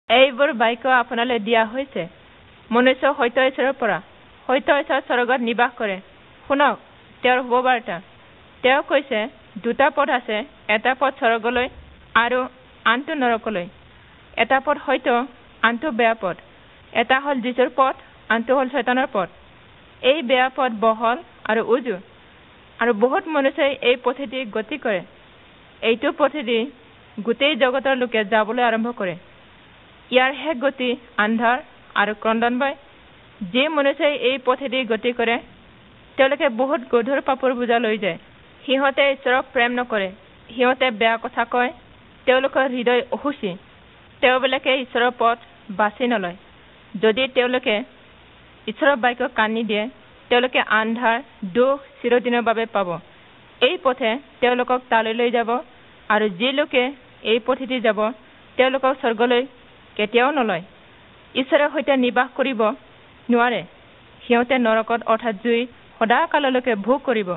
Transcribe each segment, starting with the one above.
এইবোৰ বাক্য আপোনালৈ দিয়া হৈছে মনুষ্য সত্য ঈশ্বৰৰ পৰা। সত্য ঈশ্বৰ স্বৰ্গত নিবাস কৰে। শুনক তেওঁৰ শুভবাৰ্তা। তেওঁ কৈছে দুটা পথ আছে, এটা পথ স্বৰ্গলৈ আৰু আনটো নৰকলৈ। এটা পথ সত্য, আনটো বেয়া পথ। এটা হ'ল যীশুৰ পথ, আনটো হ'ল শয়তানৰ পথ। এই বেয়া পথ বহল আৰু উজু, আৰু বহুত মনুষ্যই এই পথেদি গতি কৰে। এইটো পথেদি গোটেই জগতৰ লোকে যাবলৈ আৰম্ভ কৰে। ইয়াৰ শেষ গতি আন্ধাৰ আৰু ক্ৰদনময়। যি মনুষ্যই এই পথেদি গতি কৰে তেওঁলোকে বহুত গধুৰ পাপৰ বোজা লৈ যায়। সিহঁতে ঈশ্বৰক প্ৰেম নকৰে, সিহঁতে বেয়া কথা কয়, তেওঁলোকৰ হৃদয় অশুচি। তেওঁবিলাকে ঈশ্বৰৰ পথ বাছি নলয়। যদি তেওঁলোকে ঈশ্বৰৰ বাক্যক কাণ নিদিয়ে তেওঁলোকে আন্ধাৰ দুখ চিৰদিনৰ বাবে পাব। এই পথে তেওঁলোকক তালৈ লৈ যাব, আৰু যি লোকে এই পথেদি যাব তেওঁলোকক স্বৰ্গলৈ কেতিয়াও নলয়। ঈশ্বৰৰ সৈতে নিবাস কৰিব নোৱাৰে। সিহঁতে নৰকত অৰ্থাৎ জুইত সদাকাললৈকে ভোগ কৰিব।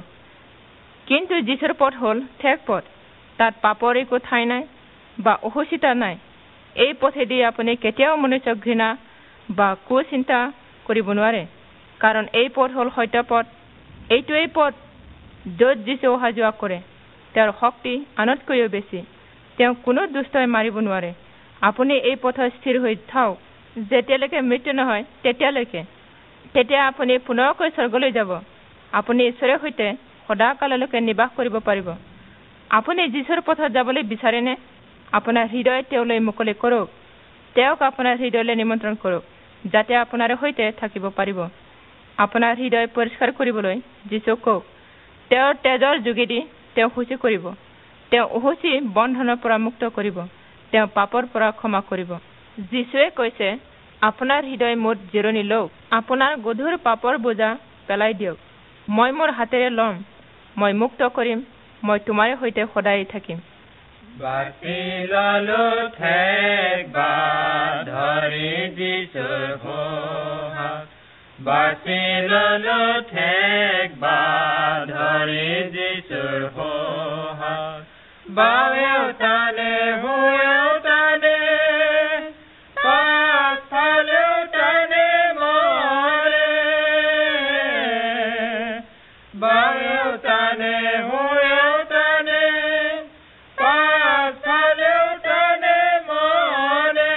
কিন্তু যীশুৰ পথ হ'ল ঠেক পথ। তাত পাপৰ একো ঠাই নাই বা অশুচিতা নাই। এই পথেদি আপুনি কেতিয়াও মনুষ্যক ঘৃণা বা কুচিন্তা কৰিব নোৱাৰে, কাৰণ এই পথ হ'ল সত্য পথ। এইটোৱেই পথ য'ত যীশু অহা যোৱা কৰে। তেওঁৰ শক্তি আনতকৈও বেছি। তেওঁক কোনো দুষ্টই মাৰিব নোৱাৰে। আপুনি এই পথত স্থিৰ হৈ থাকক যেতিয়ালৈকে মৃত্যু নহয় তেতিয়ালৈকে। তেতিয়া আপুনি পুনৰকৈ স্বৰ্গলৈ যাব। আপুনি ঈশ্বৰৰ সৈতে সদাকাললৈকে নিবাস কৰিব পাৰিব। আপুনি যীশুৰ পথত যাবলৈ বিচাৰেনে? আপোনাৰ হৃদয় তেওঁলৈ মুকলি কৰক। তেওঁক আপোনাৰ হৃদয়লৈ নিমন্ত্ৰণ কৰক, যাতে আপোনাৰ সৈতে থাকিব পাৰিব। আপোনাৰ হৃদয় পৰিষ্কাৰ কৰিবলৈ যীশুক কওক। তেওঁৰ তেজৰ যোগেদি তেওঁ শুচি কৰিব। তেওঁ অশুচি বন্ধনৰ পৰা মুক্ত কৰিব। তেওঁ পাপৰ পৰা ক্ষমা কৰিব। যীশুৱে কৈছে, আপোনাৰ হৃদয় মোত জিৰণি লওক। আপোনাৰ গধুৰ পাপৰ বোজা পেলাই দিয়ক। মই মোৰ হাতেৰে ল'ম। মই মুক্ত কৰিম। মই তোমাৰ সৈতে সদায় থাকিম। বাছি ললো ঠেকবাৰ ধৰি যিশুৰ সহায়। বাছি ললো ঠেকবাৰ ধৰি যিশুৰ সহায়। বাৱেও টানে ভূঞেও টানে, পাছফালেও টানে মৰে। বাৱেও টানে ভূঞেও টানে, পাছফালেও টানে মৰে।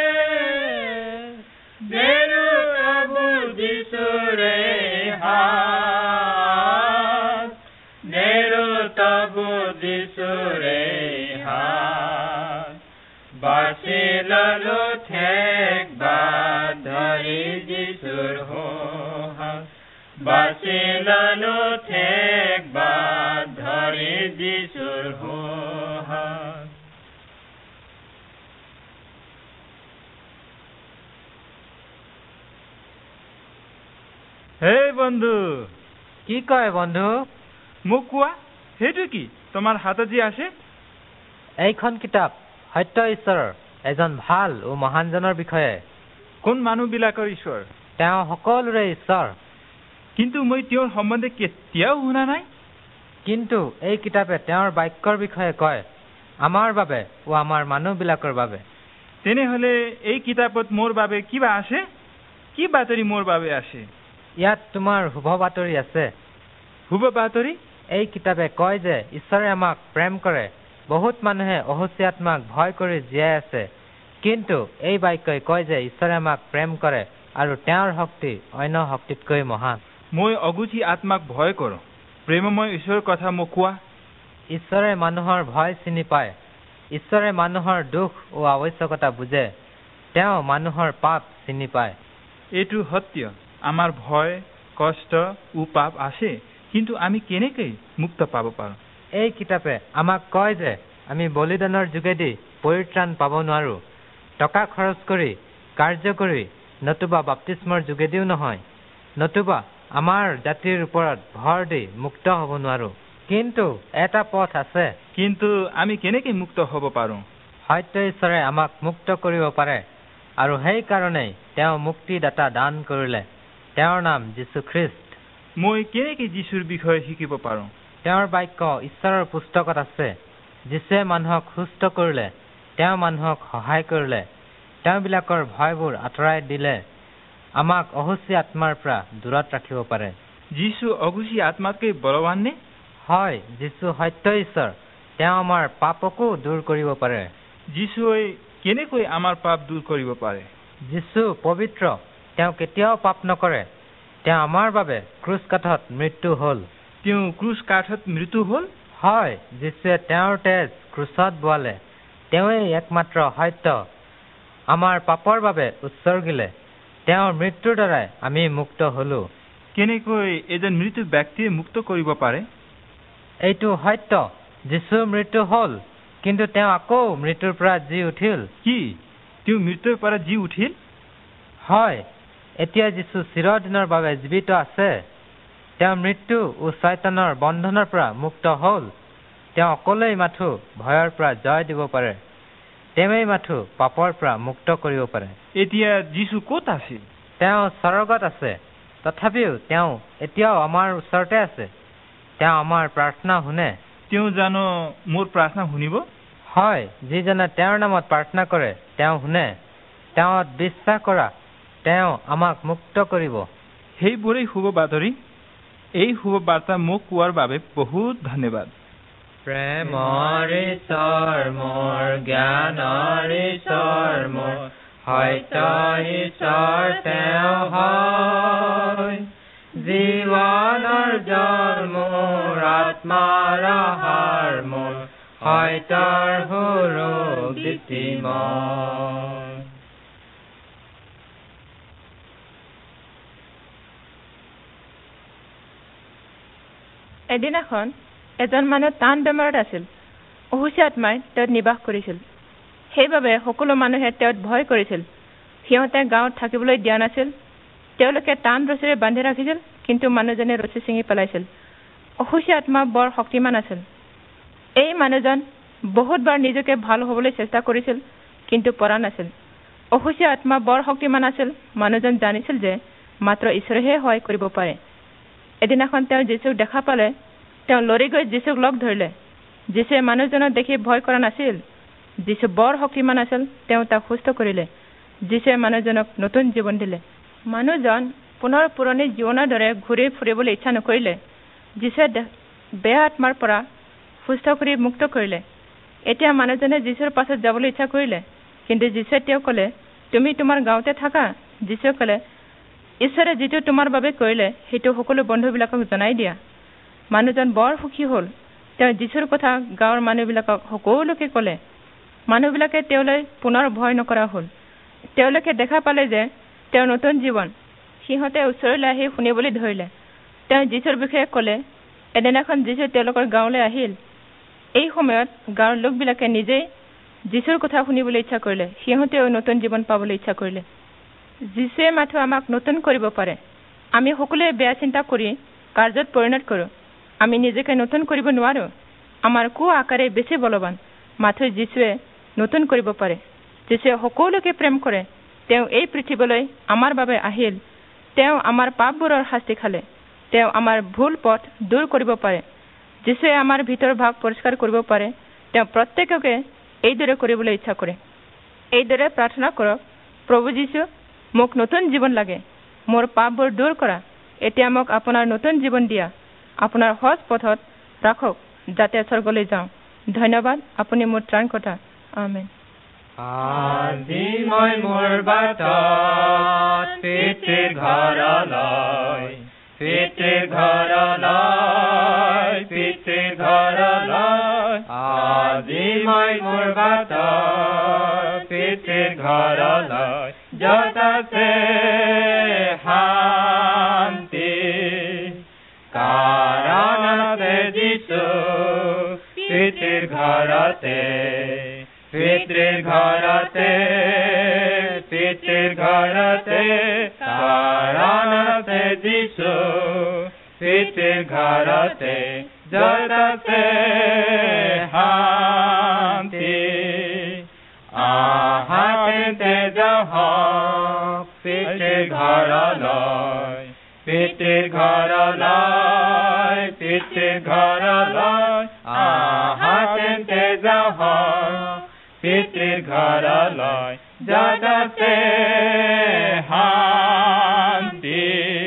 নেৰো তবু যিশুৰে হাত, নেৰো তবু যিশুৰে হাত। বাছি ললো ঠেকবাৰ ধৰি যিশুৰ সহায়। বাছি ললো ঠেকবাৰ ধৰি যিশুৰ সহায়। হে বন্ধু, কি কয় বন্ধু? মোক কোৱা, সেইটো কি তোমাৰ হাতত যি আছে? এইখন কিতাপ সত্য ঈশ্বৰৰ এজন ভাল ও মহানজনৰ বিষয়ে। কোন মানুহবিলাকৰ ঈশ্বৰ? তেওঁ সকলোৰে ঈশ্বৰ। কিন্তু মই তেওঁৰ সম্বন্ধে কেতিয়াও শুনা নাই। কিন্তু এই কিতাপে তেওঁৰ বাক্যৰ বিষয়ে কয়, আমাৰ বাবে ও আমাৰ মানুহবিলাকৰ বাবে। তেনেহলে এই কিতাপত মোৰ বাবে কিবা আছে? কি বাতৰি মোৰ বাবে আছে? ইয়াত তোমাৰ শুভ বাতৰি আছে। শুভ বাতৰি? এই কিতাপে কয় যে ঈশ্বৰে আমাক প্ৰেম কৰে। বহুত মানুহে অশুচি আত্মাক ভয় কৰি জীয়াই আছে, কিন্তু এই বাক্যই কয় যে ঈশ্বৰে আমাক প্ৰেম কৰে আৰু তেওঁৰ শক্তি অন্য শক্তিতকৈ মহান। মই অশুচি আত্মাক ভয় কৰোঁ। প্ৰেমময় ঈশ্বৰৰ কথা মোক কোৱা। ঈশ্বৰে মানুহৰ ভয় চিনি পায়। ঈশ্বৰে মানুহৰ দুখ ও আৱশ্যকতা বুজে। তেওঁ মানুহৰ পাপ চিনি পায়। এইটো সত্য, আমাৰ ভয়, কষ্ট ও পাপ আছে, কিন্তু আমি কেনেকৈ মুক্ত পাব পাৰোঁ? এই কিতাপে আমাক কয় যে আমি বলিদানৰ যোগেদি পৰিত্ৰাণ পাব নোৱাৰো, টকা খৰচ কৰি, কাৰ্য কৰি, নতুবা বাপ্তিস্মৰ যোগেদিও নহয়, নতুবা আমাৰ জাতিৰ ওপৰত ভৰ দি মুক্ত হ'ব নোৱাৰো। কিন্তু এটা পথ আছে। কিন্তু আমি কেনেকৈ মুক্ত হ'ব পাৰোঁ? সত্য ঈশ্বৰে আমাক মুক্ত কৰিব পাৰে, আৰু সেইকাৰণেই তেওঁ মুক্তিদাতা দান কৰিলে। তেওঁৰ নাম যীশু খ্ৰীষ্ট। মই কেনেকৈ যীশুৰ বিষয়ে শিকিব পাৰোঁ? তেওঁৰ বাক্য ঈশ্বৰৰ পুস্তকত আছে। যীশুৱে মানুহক সুস্থ কৰিলে, তেওঁ মানুহক সহায় কৰিলে, তেওঁবিলাকৰ ভয়বোৰ আঁতৰাই দিলে আমাক অহুচি আত্মাৰ পৰা দূৰত ৰাখিব পাৰে। যীশু অঘোষী আত্মাতকৈ বলৱান নে? হয়, যীশু সত্য ঈশ্বৰ। তেওঁ আমাৰ পাপকো দূৰ কৰিব পাৰে। যীশুৱে কেনেকৈ আমাৰ পাপ দূৰ কৰিব পাৰে? যীশু পবিত্ৰ, তেওঁ কেতিয়াও পাপ নকৰে। তেওঁ আমাৰ বাবে ক্ৰুচ কাঠত মৃত্যু হ'ল। তেওঁ ক্ৰুচ কাঠত মৃত্যু হ'ল? হয়, যীশুৱে তেওঁৰ তেজ ক্ৰুচত বোৱালে। তেওঁৱেই একমাত্ৰ সত্য। আমাৰ পাপৰ বাবে উৎসৰ্গিলে। তেওঁৰ মৃত্যুৰ দ্বাৰাই আমি মুক্ত হলো। কেনেকৈ এজন মৃত ব্যক্তিয়ে মুক্ত কৰিব পাৰে? এইটো সত্য, যীশুৰ মৃত্যু হ'ল, কিন্তু তেওঁ আকৌ মৃত্যুৰ পৰা জি উঠিল। কি তেওঁ মৃত্যুৰ পৰা জি উঠিল? হয়, এতিয়া যীশু চিৰদিনৰ বাবে জীৱিত আছে। তেওঁ মৃত্যু ও শয়তানৰ বন্ধনৰ পৰা মুক্ত হ'ল। তেওঁ অকলেই মাথো ভয়ৰ পৰা জয় দিব পাৰে। তেওঁৱেই মাথো পাপৰ পৰা মুক্ত কৰিব পাৰে। এতিয়া যীশু ক'ত আছে? তেওঁ স্বৰ্গত আছে। তথাপিও তেওঁ এতিয়াও আমাৰ ওচৰতে আছে। তেওঁ আমাৰ প্ৰাৰ্থনা শুনে। তেওঁ জানো মোৰ প্ৰাৰ্থনা শুনিব? হয়, যিজনে তেওঁৰ নামত প্ৰাৰ্থনা কৰে তেওঁ শুনে। তেওঁত বিশ্বাস কৰা, তেওঁ আমাক মুক্ত কৰিব। সেইবোৰেই শুভ বাতৰি। এই শুভ বাৰ্তা মোক কোৱাৰ বাবে বহুত ধন্যবাদ। প্ৰেমৰ ঈশ্বৰ মোৰ, জ্ঞানৰ ঈশ্বৰ মোৰ, সত্য ঈশ্বৰ তেওঁ হয়। জীৱনৰ জল মোৰ, আত্মাৰ আহাৰ মোৰ, সত্যৰ সুৰক্ষিত মই। এদিনাখন এজন মানুহ টান বেমাৰত আছিল। অহুচি আত্মাই তেওঁত নিবাস কৰিছিল। সেইবাবে সকলো মানুহে তেওঁত ভয় কৰিছিল। সিহঁতে গাঁৱত থাকিবলৈ দিয়া নাছিল। তেওঁলোকে টান ৰছীৰে বান্ধি ৰাখিছিল, কিন্তু মানুহজনে ৰছী ছিঙি পেলাইছিল। অহুচি আত্মা বৰ শক্তিমান আছিল। এই মানুহজন বহুতবাৰ নিজকে ভাল হ'বলৈ চেষ্টা কৰিছিল, কিন্তু পৰা নাছিল। অহুচি আত্মা বৰ শক্তিমান আছিল। মানুহজন জানিছিল যে মাত্ৰ ঈশ্বৰেহে সহায় কৰিব পাৰে। এদিনাখন তেওঁ যীশুক দেখা পালে। তেওঁ লৰি গৈ যীশুক লগ ধৰিলে। যীশুৱে মানুহজনক দেখি ভয় কৰা নাছিল। যীশু বৰ শক্তিমান আছিল। তেওঁ তাক সুস্থ কৰিলে। যীশুৱে মানুহজনক নতুন জীৱন দিলে। মানুহজন পুনৰ পুৰণি জীৱনৰ দৰে ঘূৰি ফুৰিবলৈ ইচ্ছা নকৰিলে। যীশুৱে বেয়া আত্মাৰ পৰা সুস্থ কৰি মুক্ত কৰিলে। এতিয়া মানুহজনে যীশুৰ পাছত যাবলৈ ইচ্ছা কৰিলে, কিন্তু যীশুৱে তেওঁক ক'লে, তুমি তোমাৰ গাঁৱতে থাকা। যীশুৱে ক'লে, ঈশ্বৰে যিটো তোমাৰ বাবে কৰিলে সেইটো সকলো বন্ধুবিলাকক জনাই দিয়া। মানুহজন বৰ সুখী হ'ল। তেওঁ যীশুৰ কথা গাঁৱৰ মানুহবিলাকক সকলোকে ক'লে। মানুহবিলাকে তেওঁলৈ পুনৰ ভয় নকৰা হ'ল। তেওঁলোকে দেখা পালে যে তেওঁৰ নতুন জীৱন। সিহঁতে ওচৰলৈ আহি শুনিবলৈ ধৰিলে। তেওঁ যীশুৰ বিষয়ে ক'লে। এদিনাখন যীশু তেওঁলোকৰ গাঁৱলৈ আহিল। এই সময়ত গাঁৱৰ লোকবিলাকে নিজেই যীশুৰ কথা শুনিবলৈ ইচ্ছা কৰিলে। সিহঁতেও নতুন জীৱন পাবলৈ ইচ্ছা কৰিলে। যীশুৱে মাথো আমাক নতুন কৰিব পাৰে। আমি সকলোৱে বেয়া চিন্তা কৰি কাৰ্যত পৰিণত কৰোঁ। আমি নিজকে নতুন কৰিব নোৱাৰোঁ। আমাৰ আকাৰে বেছি বলৱান। মাথো যীশুৱে নতুন কৰিব পাৰে। যীশুৱে সকলোকে প্ৰেম কৰে। তেওঁ এই পৃথিৱীলৈ আমাৰ বাবে আহিল। তেওঁ আমাৰ পাপবোৰৰ শাস্তি খালে। তেওঁ আমাৰ ভুল পথ দূৰ কৰিব পাৰে। যীশুৱে আমাৰ ভিতৰ ভাগ পৰিষ্কাৰ কৰিব পাৰে। তেওঁ প্ৰত্যেককে এইদৰে কৰিবলৈ ইচ্ছা কৰে। এইদৰে প্ৰাৰ্থনা কৰক, প্ৰভু যীশু, মোক নতুন জীৱন লাগে। মোৰ পাপবোৰ দূৰ কৰা। এতিয়া মোক আপোনাৰ নতুন জীৱন দিয়া। আপোনাৰ সৎ পথত ৰাখক, যাতে স্বৰ্গলৈ যাওঁ। ধন্যবাদ, আপুনি মোৰ ত্ৰাণকৰ্তা। আমেন। আজি মই মোৰ বাটত পিতৃৰ ঘৰলৈ, পিতৃৰ ঘৰলৈ, পিতৃৰ ঘৰলৈ। আজি মই মোৰ বাটত পিতৃৰ ঘৰলৈ, য'ত আছে শান্তি, কাৰণ আছে যীশু পিতৃৰ ঘৰতে, পিতৃৰ ঘৰতে, পিতৃৰ ঘৰতে, কাৰণ আছে যীশু পিতৃৰ ঘৰতে, য'ত আছে শান্তি। আহাতে যাওক পিতৃৰ ঘৰলৈ, পিতৃৰ ঘৰলৈ, পিতৃৰ ঘৰলৈ। আহাতে যাওক পিতৃৰ ঘৰলৈ, য'ত আছে শান্তি।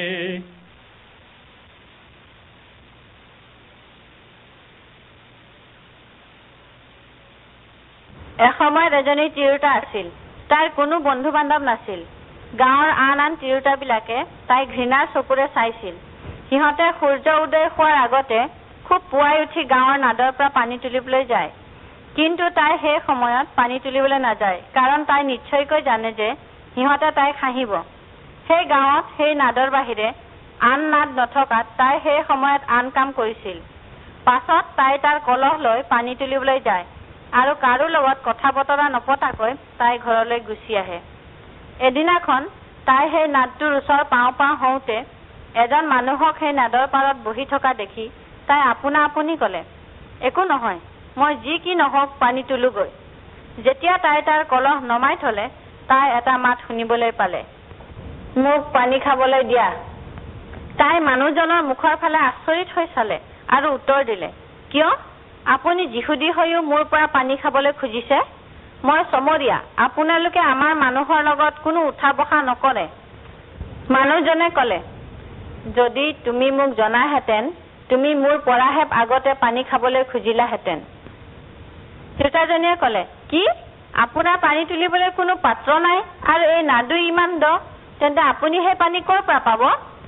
এসময়ত এজনী তিৰোতা আছিল। তাইৰ কোনো বন্ধু বান্ধৱ নাছিল। গাঁৱৰ আন আন তিৰোতাবিলাকে তাইক ঘৃণাৰ চকুৰে চাইছিল। সিহঁতে সূৰ্য উদয় হোৱাৰ আগতে খুব পুৱাই উঠি গাঁৱৰ নাদৰ পৰা পানী তুলিবলৈ যায়। কিন্তু তাই সেই সময়ত পানী তুলিবলৈ নাযায়, কাৰণ তাই নিশ্চয়কৈ জানে যে সিহঁতে তাইক হাঁহিব। সেই গাঁৱত সেই নাদৰ বাহিৰে আন নাদ নথকাত তাই সেই সময়ত আন কাম কৰিছিল। পাছত তাই তাৰ কলহ লৈ পানী তুলিবলৈ যায় আৰু কাৰো লগত কথা বতৰা নপতাকৈ তাই ঘৰলৈ গুচি আহে। এদিনাখন তাই সেই নাদটোৰ ওচৰ পাওঁ পাওঁ হওঁতে এজন মানুহক সেই নাদৰ পাৰত বহি থকা দেখি তাই আপোনা আপুনি ক'লে, একো নহয়, মই যি কি নহওক পানী তোলোগৈ। যেতিয়া তাই তাৰ কলহ নমাই থলে, তাই এটা মাত শুনিবলৈ পালে, মোক পানী খাবলৈ দিয়া। তাই মানুহজনৰ মুখৰ ফালে আচৰিত হৈ চালে আৰু উত্তৰ দিলে, কিয়? আপুনি যিহুদী হৈও মোৰ পৰা পানী খাবলৈ খুজিছে? মই চমৰীয়া, আপোনালোকে আমাৰ মানুহৰ লগত কোনো উঠা বসা নকৰে। মানুহজনে ক'লে, যদি তুমি মোক জনাহেঁতেন, তুমি মোৰ পৰাহে আগতে পানী খাবলৈ খুজিলাহেঁতেন। তিৰোতাজনীয়ে ক'লে, কি? আপোনাৰ পানী তুলিবলৈ কোনো পাত্ৰ নাই আৰু এই নাদু ইমান দ, তেন্তে আপুনি সেই পানী ক'ৰ পৰা পাব?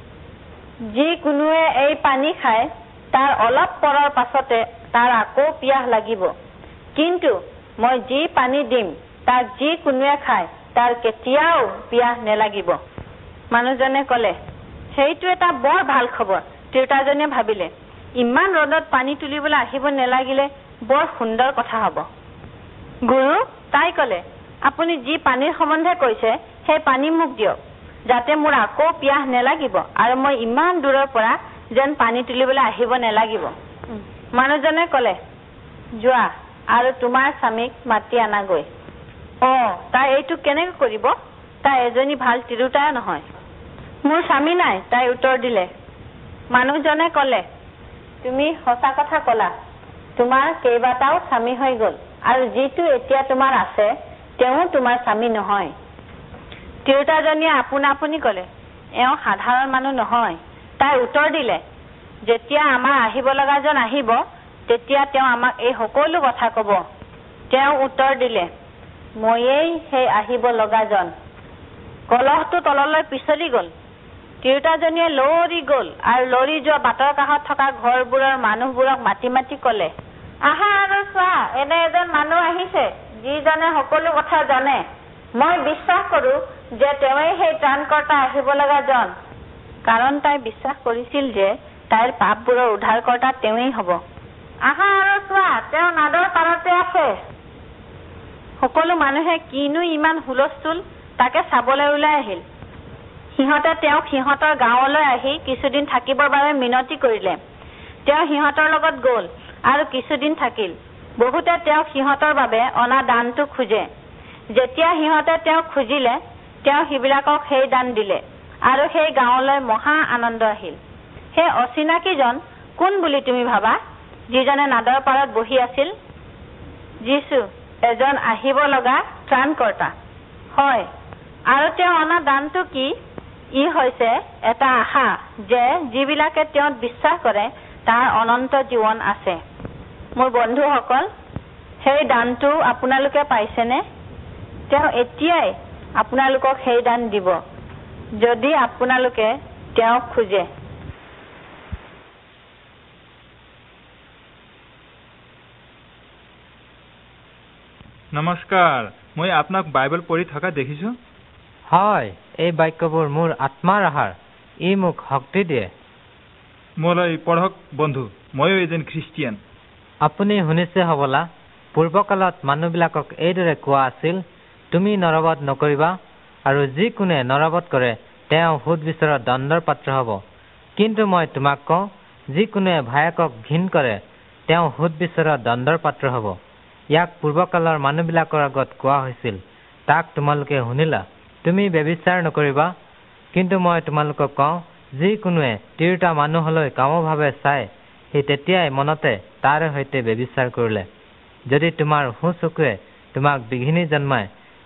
যি কোনোৱে এই পানী খায় তাৰ অলপ পৰৰ পাছতে তাৰ আকৌ পিয়াহ লাগিব, কিন্তু মই যি পানী দিম তাক যি কোনোৱে খায় তাৰ কেতিয়াও পিয়াহ নেলাগিব। মানুহজনে ক'লে, সেইটো এটা বৰ ভাল খবৰ। তিৰোতাজনীয়ে ভাবিলে, ইমান ৰ'দত পানী তুলিবলৈ আহিব নেলাগিলে বৰ সুন্দৰ কথা হ'ব। গুৰু, তাই ক'লে, আপুনি যি পানীৰ সম্বন্ধে কৈছে সেই পানী মোক দিয়ক, যাতে মোৰ আকৌ পিয়াহ নেলাগিব আৰু মই ইমান দূৰৰ পৰা যেন পানী তুলিবলৈ আহিব নেলাগিব। মানুহজনে ক'লে, যোৱা আৰু তোমাৰ স্বামীক মাতি আনাগৈ। তাই এইটো কেনেকৈ কৰিব? তাই এজনী ভাল তিৰোতাই নহয়। মোৰ স্বামী নাই, তাই উত্তৰ দিলে। মানুহজনে ক'লে, তুমি সঁচা কথা ক'লা, তোমাৰ কেইবাটাও স্বামী হৈ গ'ল আৰু যিটো এতিয়া তোমাৰ আছে তেওঁ তোমাৰ স্বামী নহয়। তিৰোতাজনীয়ে আপোনা আপুনি ক'লে, এওঁ সাধাৰণ মানুহ নহয়। তাই উত্তৰ দিলে, যেতিয়া আমাৰ আহিব লগাজন আহিব তেতিয়া তেওঁ আমাক এই সকলো কথা ক'ব। তেওঁ উত্তৰ দিলে, ময়েই সেই আহিব লগাজন। কলহটো তললৈ পিছলি গ'ল। তিৰোতাজনীয়ে লৰি গ'ল আৰু লৰি যোৱা বাটৰ কাষত থকা ঘৰবোৰৰ মানুহবোৰক মাতি মাতি ক'লে, আহা আৰু চোৱা, এনে এজন মানুহ আহিছে যিজনে সকলো কথা জানে। মই বিশ্বাস কৰো যে তেওঁৱেই সেই ত্ৰাণকৰ্তা আহিব লগাজন। কাৰণ তাই বিশ্বাস কৰিছিল যে তাইৰ পাপবোৰৰ উদ্ধাৰকৰ্তা তেওঁৱেই হ'ব। আহা আৰু চোৱা, তেওঁ নাদৰ পাৰতে আছে। সকলো মানুহে কিনো ইমান হুলস্থুল তাকে চাবলৈ ওলাই আহিল। সিহঁতে তেওঁক সিহঁতৰ গাঁৱলৈ আহি কিছুদিন থাকিবৰ বাবে মিনতি কৰিলে। তেওঁ সিহঁতৰ লগত গ'ল আৰু কিছুদিন থাকিল। বহুতে তেওঁক সিহঁতৰ বাবে অনা দানটো খোজে। যেতিয়া সিহঁতে তেওঁক খুজিলে, তেওঁ সিবিলাকক সেই দান দিলে আৰু সেই গাঁৱলৈ মহা আনন্দ আহিল। সেই অচিনাকিজন কোন বুলি তুমি ভাবা, যিজনে নাদৰ পাৰত বহি আছিল? যীশু, এজন আহিব লগা ত্ৰাণকৰ্তা। হয়, আৰু তেওঁ অনা দানটো কি? ই হৈছে এটা আশা যে যিবিলাকে তেওঁত বিশ্বাস কৰে তাৰ অনন্ত জীৱন আছে। মোৰ বন্ধুসকল, সেই দানটো আপোনালোকে পাইছেনে? তেওঁ এতিয়াই আপোনালোকক সেই দান দিব, যদি আপোনালোকে তেওঁক খোজে। নমস্কাৰ, মই আপোনাক বাইবেল পঢ়ি থকা দেখিছো। হয়, এই বাক্যবোৰ মোৰ আত্মাৰ আহাৰ। ই মোক শক্তি দিয়ে। মোলৈ পঢ়ক বন্ধু, ময়ো এজন খ্ৰীষ্টিয়ান। আপুনি শুনিছে হবলা, পূৰ্বকালত মানুহবিলাকক এইদৰে কোৱা আছিল, তুমি নৰবধ নকৰিবা, আৰু যিকোনে নৰবধ কৰে তেওঁ সুদ বিচাৰৰ দণ্ডৰ পাত্ৰ হ'ব। কিন্তু মই তোমাক কওঁ, যিকোনে ভায়েকক ঘিণ কৰে তেওঁ সুদ বিচাৰৰ দণ্ডৰ পাত্ৰ হ'ব। ইয়াক পূৰ্বকালৰ মানুহবিলাকৰ আগত কোৱা হৈছিল, তাক তোমালোকে শুনিলা। তুমি ব্যভিচাৰ নকৰিবা। কিন্তু মই তোমালোকক কওঁ, যিকোনোৱে তিৰোতা মানুহলৈ কামভাৱে চাই সি তেতিয়াই মনতে তাৰে সৈতে ব্যভিচাৰ কৰিলে। যদি তোমাৰ সোঁ চকুৱে তোমাক বিঘিনি জন্মায়,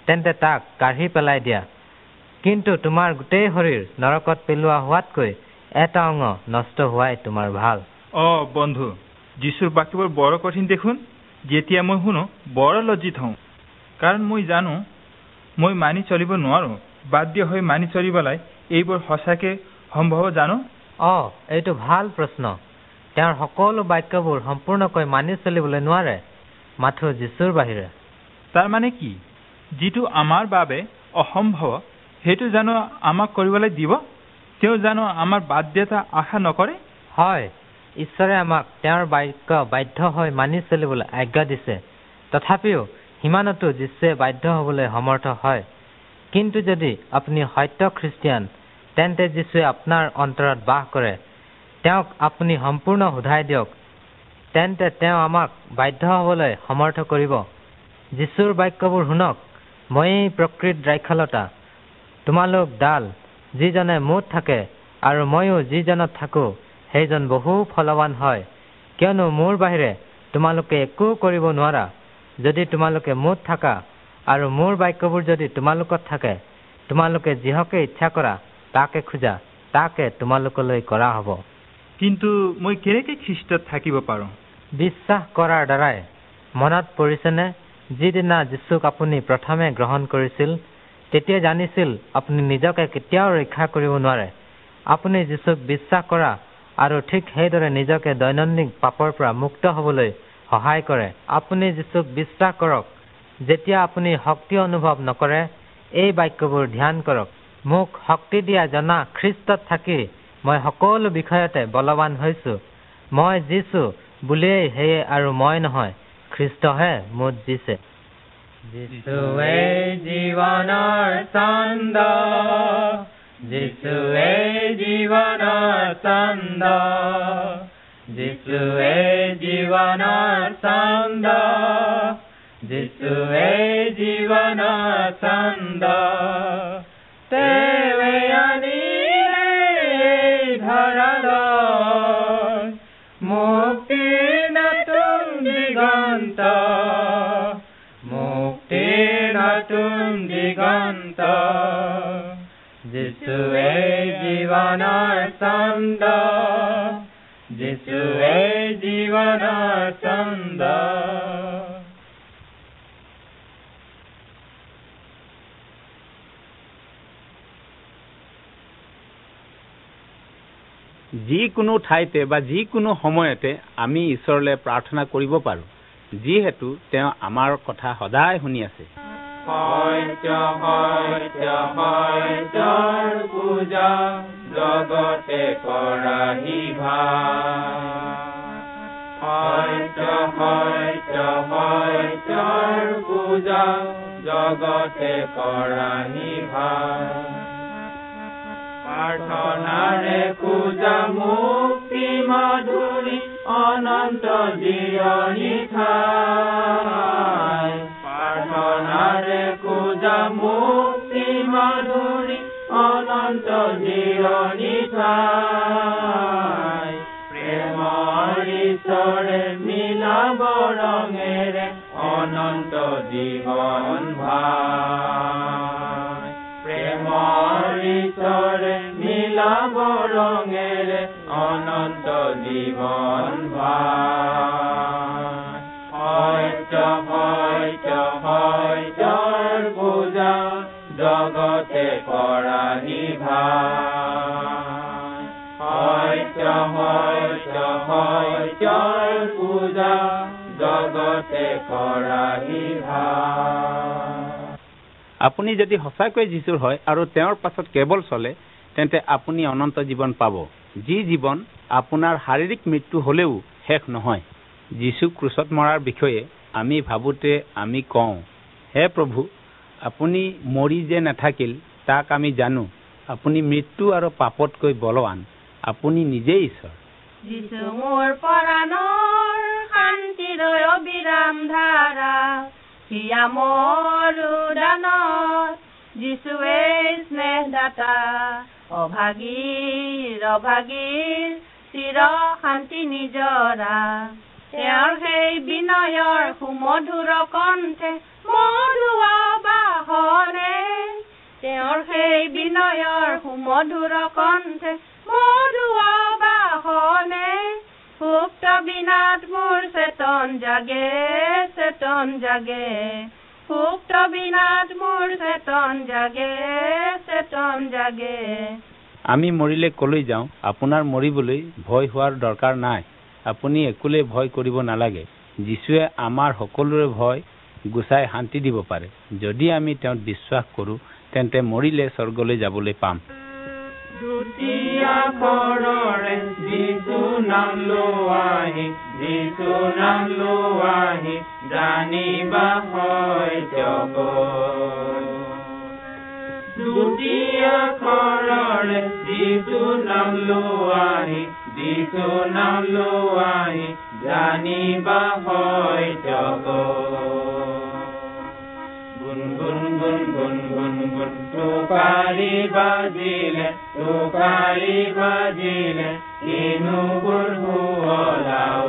তেন্তে তাক কাঢ়ি পেলাই দিয়া। কিন্তু তোমাৰ গোটেই শৰীৰ নৰকত পেলোৱা হোৱাতকৈ এটা অংগ নষ্ট হোৱাই তোমাৰ ভাল। বন্ধু, যীশুৰ বাক্যবোৰ বৰ কঠিন দেখোন। যেতিয়া মই শুনো বৰ লজ্জিত হওঁ, কাৰণ মই জানো মই মানি চলিব নোৱাৰো। বাধ্য হৈ মানি চলিবলৈ এইবোৰ সঁচাকে সম্ভৱ জানো? এইটো ভাল প্ৰশ্ন। তেওঁৰ সকলো বাক্যবোৰ সম্পূৰ্ণকৈ মানি চলিবলৈ নোৱাৰে, মাথো যীশুৰ বাহিৰে। তাৰমানে কি? যিটো আমাৰ বাবে অসম্ভৱ সেইটো জানো আমাক কৰিবলৈ দিব? তেওঁ জানো আমাৰ বাধ্যতা আশা নকৰে? হয়, ঈশ্বৰে আমাক তেওঁৰ বাক্য বাধ্য হৈ মানি চলিবলৈ আজ্ঞা দিছে। তথাপিও সিমানতো যীশুৱে বাধ্য হ'বলৈ সমৰ্থ হয়। কিন্তু যদি আপুনি সত্য খ্ৰীষ্টিয়ান, তেন্তে যীশুৱে আপোনাৰ অন্তৰত বাস কৰে। তেওঁক আপুনি সম্পূৰ্ণ শুধাই দিয়ক, তেন্তে তেওঁ আমাক বাধ্য হ'বলৈ সমৰ্থ কৰিব। যীশুৰ বাক্যবোৰ শুনক। ময়েই প্ৰকৃত দ্ৰাক্ষালতা, তোমালোক ডাল। যিজনে মোত থাকে আৰু ময়ো যিজনত থাকোঁ, সেইজন বহু ফলৱান হয়, কিয়নো মোৰ বাহিৰে তোমালোকে একো কৰিব নোৱাৰা। যদি তোমালোকে মোত থাকা আৰু মোৰ বাক্যবোৰ যদি তোমালোকত থাকে, তোমালোকে যিহকে ইচ্ছা কৰা তাকে খোজা, তাকে তোমালোকলৈ কৰা হ'ব। কিন্তু মই কেনেকৈ খ্ৰীষ্টত থাকিব পাৰোঁ? বিশ্বাস কৰাৰ দ্বাৰাই। মনত পৰিছেনে, যিদিনা যীশুক আপুনি প্ৰথমে গ্ৰহণ কৰিছিল, তেতিয়া জানিছিল আপুনি নিজকে কেতিয়াও ৰক্ষা কৰিব নোৱাৰে। আপুনি যীশুক বিশ্বাস কৰা আৰু ঠিক সেইদৰে নিজকে দৈনন্দিন পাপৰ পৰা মুক্ত হ'বলৈ সহায় কৰে। আপুনি যীশুক বিশ্বাস কৰক। যেতিয়া আপুনি শক্তি অনুভৱ নকৰে, এই বাক্যবোৰ ধ্যান কৰক। মোক শক্তি দিয়া জনা খ্ৰীষ্টত থাকি মই সকলো বিষয়তে বলৱান হৈছো। মই জীছো বুলিয়েই সেয়ে আৰু মই নহয়, খ্ৰীষ্টহে মোত জীছে। যীশুৱে জীৱনৰ চন্দ, যীশুৱে জীৱনৰ চন্দ, যীশুৱে জীৱনৰ চন্দ, যীশুৱে জীৱনৰ চন্দ। তেৱে আনিলে ধৰালৈ মুক্তিৰ নতুন দিগন্ত, মুক্তিৰ নতুন দিগন্ত। যীশুৱে জীৱনৰ চন্দ, যীশুৱে জীৱনৰ চন্দ। যিকোনো ঠাইতে বা যিকোনো সময়তে আমি ঈশ্বৰলৈ প্ৰাৰ্থনা কৰিব পাৰোঁ, যিহেতু তেওঁ আমাৰ কথা সদায় শুনি আছে। পূজা জগতে কৰাহি পূজা জগতে কৰাহি প্ৰাৰ্থনাৰে পূজা মুক্তি মধুৰী অনন্ত জিৰণি ঠাই। প্ৰাৰ্থনাৰে পূজা মুক্তি মধুৰী অনন্ত জিৰণি ঠাই। প্ৰেমৰ ঈশ্বৰে মিলাব ৰঙেৰে অনন্ত জীৱন ভাই। প্ৰেমৰ ঈশ্বৰে মিলাব ৰঙেৰে অনন্ত জীৱন ভাই। সত্যৰ পূজা জগতে কৰাহি ভাই। সত্যৰ পূজা জগতে কৰাহি ভাই। আপুনি যদি সঁচাকৈ যীশুৰ হয় আৰু তেওঁৰ পাছত কেৱল চলে, তেন্তে আপুনি অনন্ত জীৱন পাব, যি জীৱন আপোনাৰ শাৰীৰিক মৃত্যু হ'লেও শেষ নহয়। যীশু ক্ৰুচত মৰাৰ বিষয়ে আমি ভাবোঁতে আমি কওঁ, হে প্ৰভু, আপুনি মৰি যে নাথাকিল তাক আমি জানো। আপুনি মৃত্যু আৰু পাপতকৈ বলৱান, আপুনি নিজেই ঈশ্বৰ। যীশু মোৰ পৰাণৰ শান্তিৰ অবিৰাম ধাৰা, হিয়া মোৰ উদানৰ যীশুৱে স্নেহদাতা। অভাগীৰ চিৰ শান্তি নিজৰা, তেওঁৰ সেই বিনয়ৰ সুমধুৰ কণ্ঠে মধুৱা বাস বাহনে তেওঁৰ সেই বিনয়ৰ সুমধুৰ কণ্ঠে মধুৱা বাহনে সুপ্ত বিনাত মোৰ চেতন জাগে সুপ্ত বিনাত মোৰ চেতন জাগে আমি মৰিলে কলৈ যাওঁ আপোনাৰ মৰিবলৈ ভয় হোৱাৰ দৰকাৰ নাই আপুনি একোলে ভয় কৰিব নালাগে যীশুৱে আমাৰ সকলোৰে ভয় গুচাই শান্তি দিব পাৰে যদি আমি তেওঁত বিশ্বাস কৰোঁ তেন্তে মৰিলে স্বৰ্গলৈ যাবলৈ পাম দুটিয়া কৰৰে যিচু নাম লোৱাহি জানিবা হয় জগত দুটিয়া কৰৰে যিচু নাম লোৱাহি জানিবা হয় জগত গুণ গুণ গুণ গুণ গুণ গুণ টোকাৰি বাজিলে কিনো গুণ শুৱলাও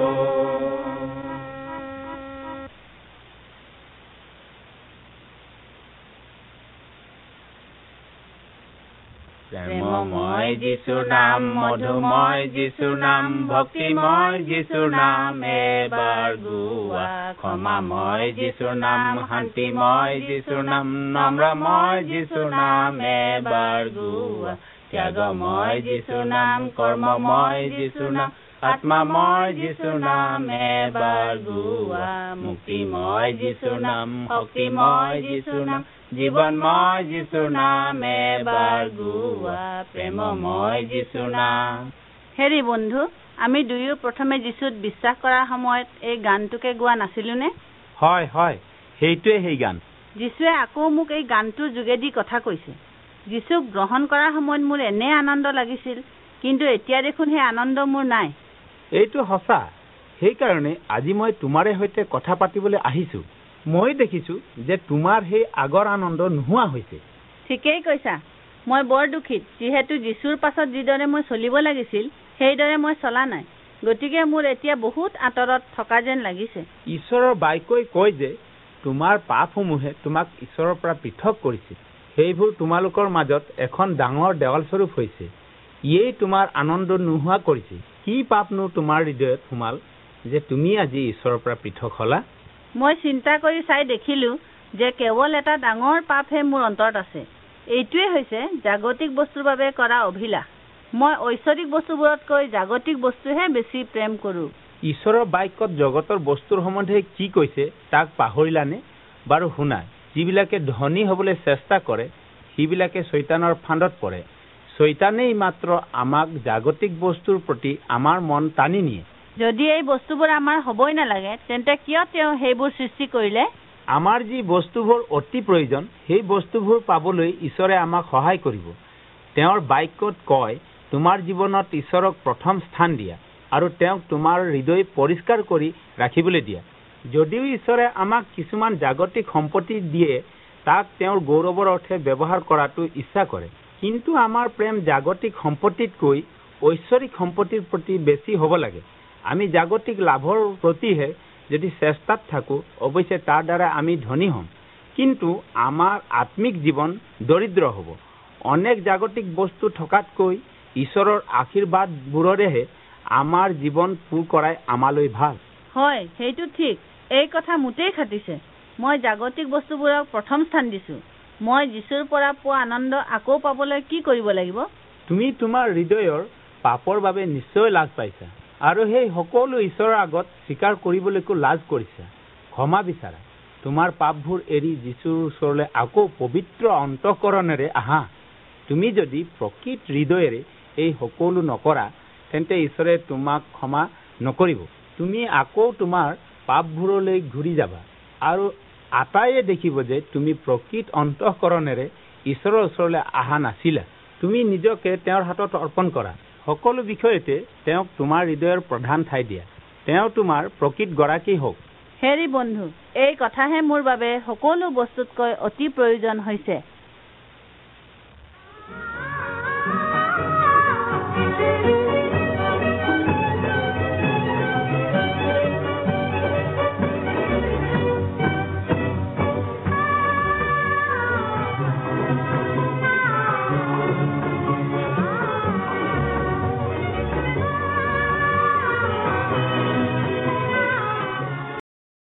প্ৰেমময় যীশুৰ নাম মধুময় যীশুৰ নাম ভক্তিময় যীশুৰ নাম এবাৰ গোৱা ক্ষমাময় যীশুৰ নাম শান্তিময় যীশুৰ নাম নম্ৰময় যীশুৰ নাম এবাৰ গোৱা ত্যাগময় যীশুৰ নাম কৰ্মময় যীশুৰ নাম আত্মাময় যীশুৰ নাম এবাৰ গোৱা মুক্তিময় যীশুৰ নাম শক্তিময় যীশুৰ নাম জীৱনময় যীশুৰ নাম এবাৰ গোৱা প্ৰেমময় যীশুৰ নাম হেৰি বন্ধু আমি দুয়ো প্ৰথমে যীশুত বিশ্বাস কৰাৰ সময়ত এই গানটোকে গোৱা নাছিলোনে হয় সেইটোৱে সেই গান যীশুৱে আকৌ মোক এই গানটোৰ যোগেদি কথা কৈছে যীশুক গ্ৰহণ কৰাৰ সময়ত মোৰ এনে আনন্দ লাগিছিল কিন্তু এতিয়া দেখোন সেই আনন্দ মোৰ নাই এইটো সঁচা সেইকাৰণে আজি মই তোমাৰে সৈতে কথা পাতিবলৈ আহিছো মই দেখিছো যে তোমাৰ সেই আগৰ আনন্দ নোহোৱা হৈছে ঠিকেই কৈছা মই বৰ দুখিত যিহেতু যীশুৰ পাছত যিদৰে মই চলিব লাগিছিল সেইদৰে মই চলা নাই গতিকে মোৰ এতিয়া বহুত আঁতৰত থকা যেন লাগিছে ঈশ্বৰৰ বাক্যই কয় যে তোমাৰ পাপসমূহে তোমাক ঈশ্বৰৰ পৰা পৃথক কৰিছে সেইবোৰ তোমালোকৰ মাজত এখন ডাঙৰ দেৱাল স্বৰূপ হৈছে ইয়েই তোমাৰ আনন্দ নোহোৱা কৰিছে কি পাপনো তোমাৰ হৃদয়ত সোমাল যে তুমি আজি ঈশ্বৰৰ পৰা পৃথক হলা মই চিন্তা কৰি চাই দেখিলো যে কেৱল এটা ডাঙৰ পাপহে মোৰ অন্তৰত আছে এইটোৱে হৈছে জাগতিক বস্তুৰ বাবে কৰা অভিলাষ মই ঐশ্বৰিক বস্তুবোৰতকৈ জাগতিক বস্তুহে বেছি প্ৰেম কৰোঁ ঈশ্বৰৰ বাক্যত জগতৰ বস্তুৰ সম্বন্ধে কি কৈছে তাক পাহৰিলানে বাৰু শুনা যিবিলাকে ধনী হ'বলৈ চেষ্টা কৰে সেইবিলাকে শয়তানৰ ফান্দত পৰে শয়তানেই মাত্ৰ আমাক জাগতিক বস্তুৰ প্ৰতি আমাৰ মন টানি নিয়ে যদি এই বস্তুবোৰ আমাৰ হ'বই নালাগে তেন্তে কিয় তেওঁ সেইবোৰ সৃষ্টি কৰিলে আমাৰ যি বস্তুবোৰ অতি প্ৰয়োজন সেই বস্তুবোৰ পাবলৈ ঈশ্বৰে আমাক সহায় কৰিব তেওঁৰ বাক্যত কয় তোমাৰ জীৱনত ঈশ্বৰক প্ৰথম স্থান দিয়া আৰু তেওঁক তোমাৰ হৃদয় পৰিষ্কাৰ কৰি ৰাখিবলৈ দিয়া যদিও ঈশ্বৰে আমাক কিছুমান জাগতিক সম্পত্তি দিয়ে তাক তেওঁৰ গৌৰৱৰ অৰ্থে ব্যৱহাৰ কৰাটো ইচ্ছা কৰে কিন্তু আমাৰ প্ৰেম জাগতিক সম্পত্তিতকৈ ঐশ্বৰিক সম্পত্তিৰ প্ৰতি বেছি হ'ব লাগে আমি জাগতিক লাভৰ প্ৰতিহে যদি চেষ্টাত থাকোঁ অৱশ্যে তাৰ দ্বাৰা আমি ধনী হ'ম কিন্তু আমাৰ আত্মিক জীৱন দৰিদ্ৰ হ'ব অনেক জাগতিক বস্তু থকাতকৈ ঈশ্বৰৰ আশীৰ্বাদবোৰেহে আমাৰ জীৱন পূৰ কৰাই আমালৈ ভাল হয় সেইটো ঠিক এই কথা মোটেই খাটিছে মই জাগতিক বস্তুবোৰক প্ৰথম স্থান দিছোঁ মই যীশুৰ পৰা পোৱা আনন্দ আকৌ পাবলৈ কি কৰিব লাগিব তুমি তোমাৰ হৃদয়ৰ পাপৰ বাবে নিশ্চয় লাজ পাইছা আৰু সেই সকলো ঈশ্বৰৰ আগত স্বীকাৰ কৰিবলৈকো লাজ কৰিছা ক্ষমা বিচাৰা তোমাৰ পাপবোৰ এৰি যীশুৰ ওচৰলৈ আকৌ পবিত্ৰ অন্তঃকৰণেৰে আহা তুমি যদি প্ৰকৃত হৃদয়েৰে এই সকলো নকৰা তেন্তে ঈশ্বৰে তোমাক ক্ষমা নকৰিব তুমি আকৌ তোমাৰ পাপবোৰলৈ ঘূৰি যাবা আৰু আটাইয়ে দেখিব যে তুমি প্ৰকৃত অন্তঃকৰণেৰে ঈশ্বৰৰ ওচৰলৈ অহা নাছিলা তুমি নিজকে তেওঁৰ হাতত অৰ্পণ কৰা সকলো বিষয়তে তেওঁক তোমাৰ হৃদয়ৰ প্ৰধান ঠাই দিয়া তেওঁ তোমাৰ প্ৰকৃত গৰাকী হওক হেৰি বন্ধু এই কথাহে মোৰ বাবে সকলো বস্তুতকৈ অতি প্ৰয়োজন হৈছে